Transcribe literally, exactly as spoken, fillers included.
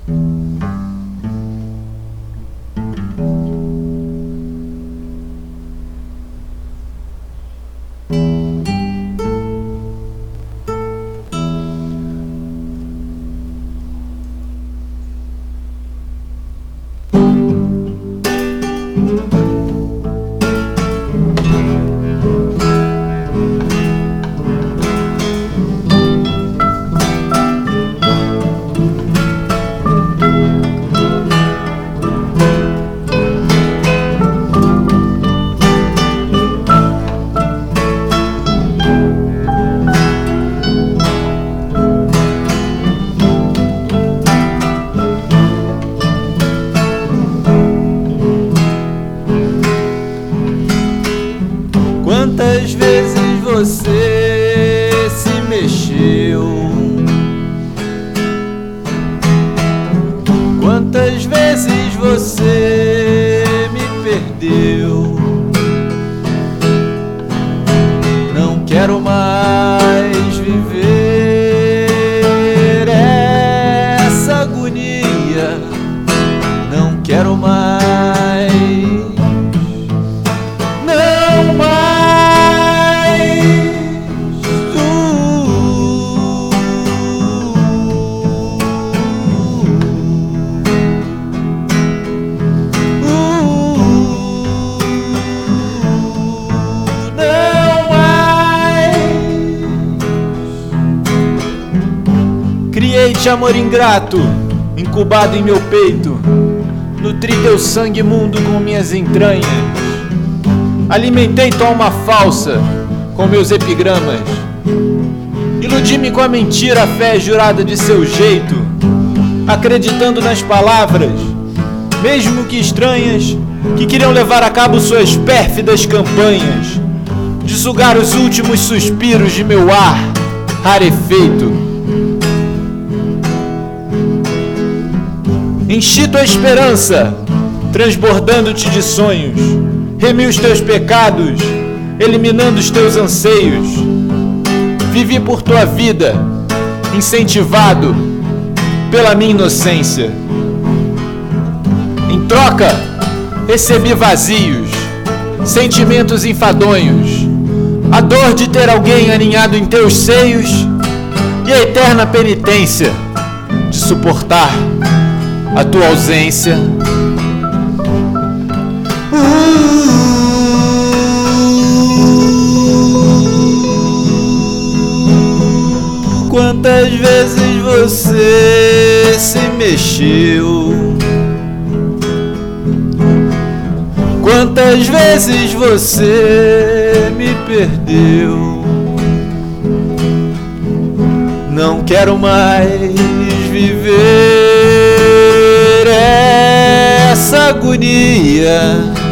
Quantas vezes você se mexeu? Quantas vezes você me perdeu? Não quero mais viver essa agonia. Não quero mais, não mais. Criei-te amor ingrato, incubado em meu peito, nutri teu sangue imundo com minhas entranhas, alimentei tua alma falsa com meus epigramas, iludi-me com a mentira, a fé jurada de seu jeito, acreditando nas palavras, mesmo que estranhas, que queriam levar a cabo suas pérfidas campanhas, de sugar os últimos suspiros de meu ar rarefeito. Enchi tua esperança, transbordando-te de sonhos, remi os teus pecados, eliminando os teus anseios. Vivi por tua vida, incentivado pela minha inocência. Em troca, recebi vazios, sentimentos enfadonhos, a dor de ter alguém aninhado em teus seios e a eterna penitência de suportar a tua ausência. Uh, quantas vezes você se mexeu? Quantas vezes você me perdeu? Não quero mais viver essa agonia.